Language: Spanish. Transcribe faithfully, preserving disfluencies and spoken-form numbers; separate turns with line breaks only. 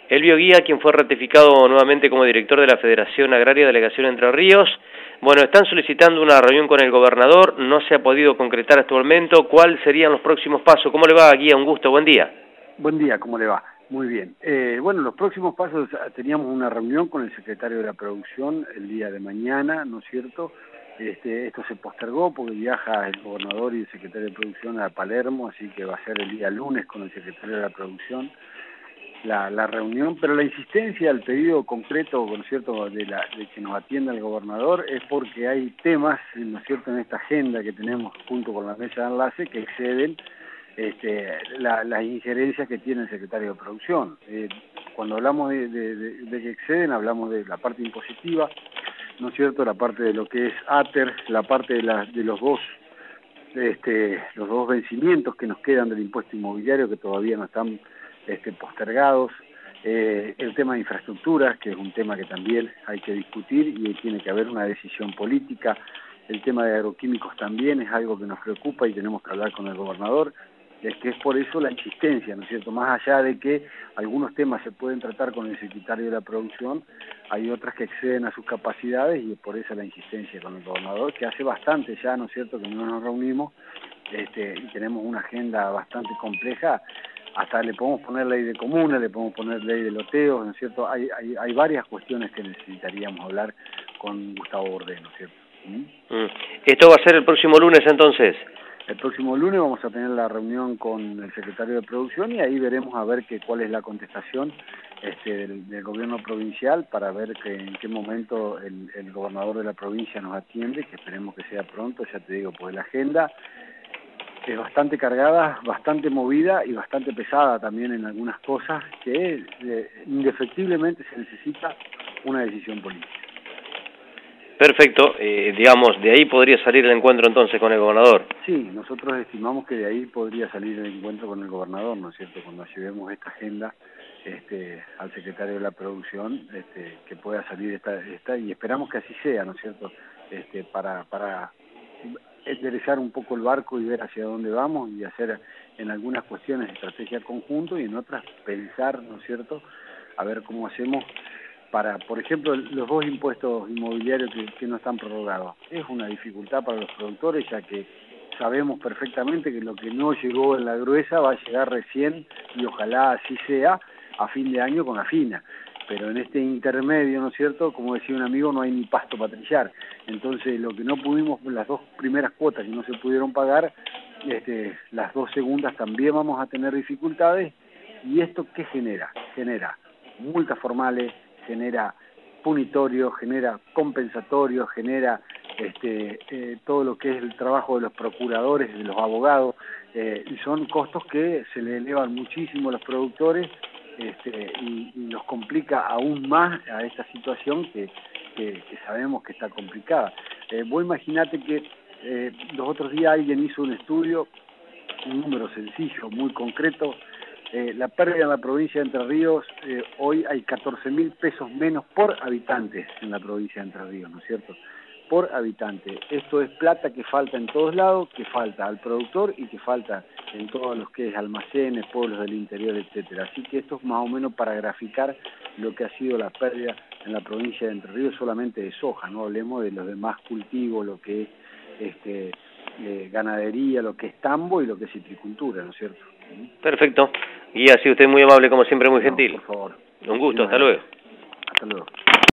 Elvio Guía, quien fue ratificado nuevamente como director de la Federación Agraria Delegación Entre Ríos. Bueno, están solicitando una reunión con el gobernador, no se ha podido concretar hasta el momento. ¿Cuáles serían los próximos pasos? ¿Cómo le va, Guía? Un gusto, buen día.
Buen día, ¿cómo le va? Muy bien. Eh, bueno, los próximos pasos, teníamos una reunión con el secretario de la Producción el día de mañana, ¿no es cierto? Este, esto se postergó porque viaja el gobernador y el secretario de Producción a Palermo, así que va a ser el día lunes con el secretario de la Producción la, la reunión, pero la insistencia, el pedido concreto, ¿no es cierto?, de, la, de que nos atienda el gobernador es porque hay temas, ¿no es cierto?, en esta agenda que tenemos junto con la mesa de enlace que exceden Este, la, las injerencias que tiene el secretario de Producción. Eh, cuando hablamos de, de, de, de que exceden, hablamos de la parte impositiva, ¿no es cierto?, la parte de lo que es ATER, la parte de, la, de los dos este, los dos vencimientos que nos quedan del impuesto inmobiliario que todavía no están este, postergados, eh, el tema de infraestructuras, que es un tema que también hay que discutir y tiene que haber una decisión política. El tema de agroquímicos también es algo que nos preocupa y tenemos que hablar con el gobernador. Es que es por eso la insistencia, ¿no es cierto? Más allá de que algunos temas se pueden tratar con el secretario de la Producción, hay otras que exceden a sus capacidades y es por eso la insistencia con el gobernador, que hace bastante ya, ¿no es cierto?, que no nos reunimos este, y tenemos una agenda bastante compleja. Hasta le podemos poner ley de comunas, le podemos poner ley de loteos, ¿no es cierto? Hay, hay, hay varias cuestiones que necesitaríamos hablar con Gustavo Bordé, ¿no es cierto? ¿Mm?
Mm. ¿Esto va a ser el próximo lunes entonces?
El próximo lunes vamos a tener la reunión con el secretario de Producción y ahí veremos a ver que, cuál es la contestación este, del, del gobierno provincial para ver que, en qué momento el, el gobernador de la provincia nos atiende, que esperemos que sea pronto, ya te digo, pues la agenda es bastante cargada, bastante movida y bastante pesada también en algunas cosas que eh, indefectiblemente se necesita una decisión política.
Perfecto, eh, digamos, de ahí podría salir el encuentro entonces con el gobernador.
Sí, nosotros estimamos que de ahí podría salir el encuentro con el gobernador, ¿no es cierto?, cuando llevemos esta agenda este, al secretario de la Producción, este, que pueda salir esta, esta, y esperamos que así sea, ¿no es cierto?, este, para, para enderezar un poco el barco y ver hacia dónde vamos y hacer en algunas cuestiones estrategia conjunto y en otras pensar, ¿no es cierto?, a ver cómo hacemos para, por ejemplo, los dos impuestos inmobiliarios que, que no están prorrogados. Es una dificultad para los productores, ya que sabemos perfectamente que lo que no llegó en la gruesa va a llegar recién, y ojalá así sea, a fin de año con la fina. Pero en este intermedio, ¿no es cierto?, como decía un amigo, no hay ni pasto para trillar. Entonces, lo que no pudimos, las dos primeras cuotas que no se pudieron pagar, este, las dos segundas también vamos a tener dificultades. ¿Y esto qué genera? Genera multas formales, genera punitorio, genera compensatorio, genera este, eh, todo lo que es el trabajo de los procuradores, de los abogados, eh, y son costos que se le elevan muchísimo a los productores este, y, y nos complica aún más a esta situación que, que, que sabemos que está complicada. Eh, vos imaginate que eh, los otros días alguien hizo un estudio, un número sencillo, muy concreto. Eh, la pérdida en la provincia de Entre Ríos, eh, hoy hay catorce mil pesos menos por habitante en la provincia de Entre Ríos, ¿no es cierto?, por habitante. Esto es plata que falta en todos lados, que falta al productor y que falta en todos los que es almacenes, pueblos del interior, etcétera. Así que esto es más o menos para graficar lo que ha sido la pérdida en la provincia de Entre Ríos solamente de soja, no hablemos de los demás cultivos, lo que es este, eh, ganadería, lo que es tambo y lo que es citricultura, ¿no es cierto?
Perfecto. Guía, ha sido usted muy amable, como siempre, muy
No,
gentil.
por favor.
Un gusto, hasta luego.
Hasta luego.